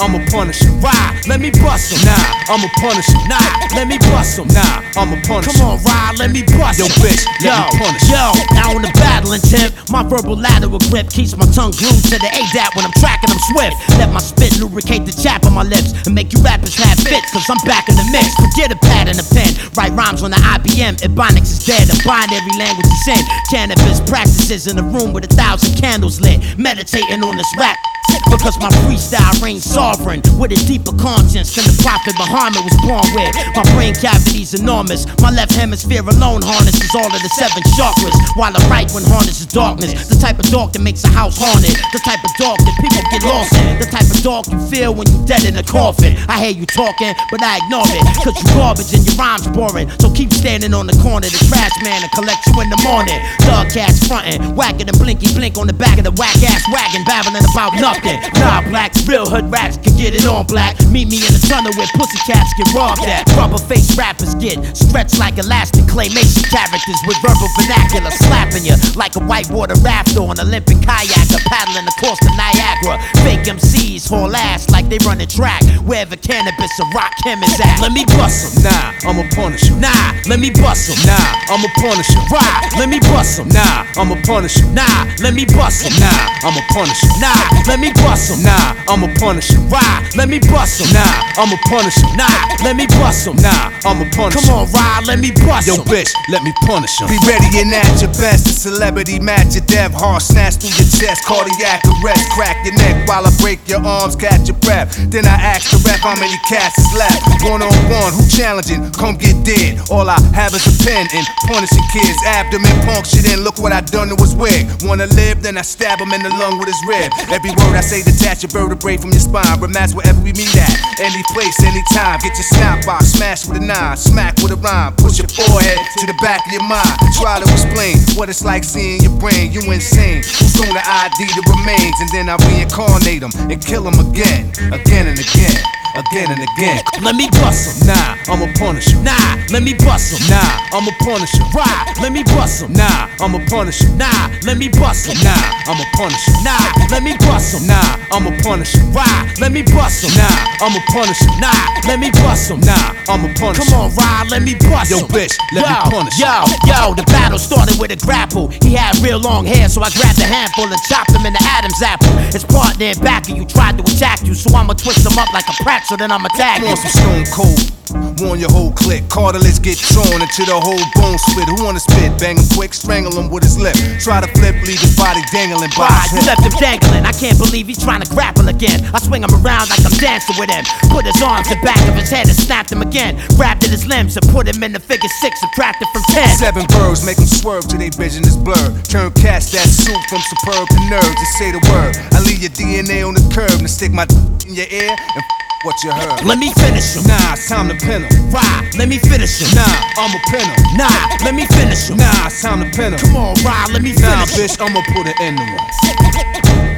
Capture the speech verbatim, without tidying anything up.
I'ma punish him. Ride, let me bust him. Nah, I'ma punish him. Nah, let me bust him. Nah, I'ma punish him. Come on, ride, let me bust Yo, him. bitch, let yo, me punish him. Yo, now on the battling tip, my verbal lateral grip keeps my tongue glued to the A D A T when I'm tracking them swift. Let my spit lubricate the chap on my lips and make you rappers have fits, cause I'm back in the mix. Forget a pad and a pen, write rhymes on the I B M. Ebonics is dead, a binary language is in. Cannabis practices in a room with a thousand candles lit, meditating on this rap. Because my freestyle reigns sovereign with a deeper conscience than the Prophet Muhammad was born with. My brain cavity's enormous. My left hemisphere alone harnesses all of the seven chakras, while the right one harnesses darkness. The type of dog that makes a house haunted. The type of dog that people get lost in. The type of dog you feel when you dead in a coffin. I hear you talking, but I ignore it, cause you garbage and your rhymes boring. So keep standing on the corner, the trash man, and collect you in the morning. Thug cats frontin', whacking and blinky blink on the back of the whack ass wagon, babbling about nothing. Nah, black, real hood rats can get it on black. Meet me in the tunnel where pussy cats get robbed at. Rubber face rappers get stretched like elastic claymation characters with verbal vernacular, slapping you like a whitewater raft or an Olympic kayaker paddling across the Niagara. Fake M Cs haul ass like they run a track wherever cannabis or rock him is at. Let me bust him. Nah, I'ma punish him. Nah, let me bust him. Nah, I'ma punish him. Ride, let me bust him. Nah, I'ma punish him. Nah, let me bust him. Nah, I'ma punish him. Nah, let me bust him. Nah, I'ma punish him. Ride, let me bust him. Nah, I'ma punish him. Nah, let me bust him. Nah, I'ma punish him. Come on, ride, let me bust Yo, him. bitch, let me punish him. Be ready and at your best. The celebrity match your dev. Heart snatch through your chest. Cardiac arrest. Crack your neck while I break your arms. Catch your breath. Then I ask the ref how many cats is left. One on one, who challenging? Come get dead. All I have is a pen and punishing kids. Abdomen punctured in. Look what I done to his wig. Wanna live? Then I stab him in the lung with his rib. Every word I say detach your vertebrae from your spine. Rematch wherever we meet at. Any place, anytime. Get your snap box. Smash with a nine. Smack with a rhyme. Push your forehead to the back of your mind. Try to explain what it's like seeing your brain. You insane. Who's gonna I D the remains? And then I reincarnate them and kill them again. Again and again. Again and again. Let me bust him. Nah, I'ma punish him. Nah, let me bust him. Nah, I'ma punish him. Ride, let me bust him. Nah, I'ma punish him. Nah, let me bust him. Nah, I'ma punish him. Nah, let me bust him. Nah, I'ma punish him. Ride, let me bust him. Nah, I'ma punish him. Nah, let me bust him. Nah, I'ma punish him. Come on, ride, let me bust Yo, him. bitch, let yo, me punish yo, him. yo, the battle started with a grapple. He had real long hair, so I grabbed a handful and chopped him in the Adam's apple. His partner in back of you tried to attack you, so I'ma twist him up like a pretzel, then I'ma tag you. Want some stone cold? Warn your whole clique. Cartilage get torn into the whole bone split. Who wanna spit? Bang him quick, strangle him with his lip. Try to flip, leave his body dangling by Why, his you hip. left him dangling. I can't believe he's trying to grapple again. I swing him around like I'm dancing with him. Put his arms in back of his head and snapped him again. Grabbed at his limbs and put him in the figure six, subtracted from ten. Seven birds make them swerve till they vision is blurred. Turn cats that soup from superb to nerves and say the word. I leave your D N A on the curb and stick my in your ear and what you heard. Let me finish him. Nah, it's time to pin him. Ride, let me finish him. Nah, I'ma pin him. Nah, let me finish him. Nah, it's time to pin him. Come on, ride, let me Nah, finish him. bitch, I'ma put an end to him.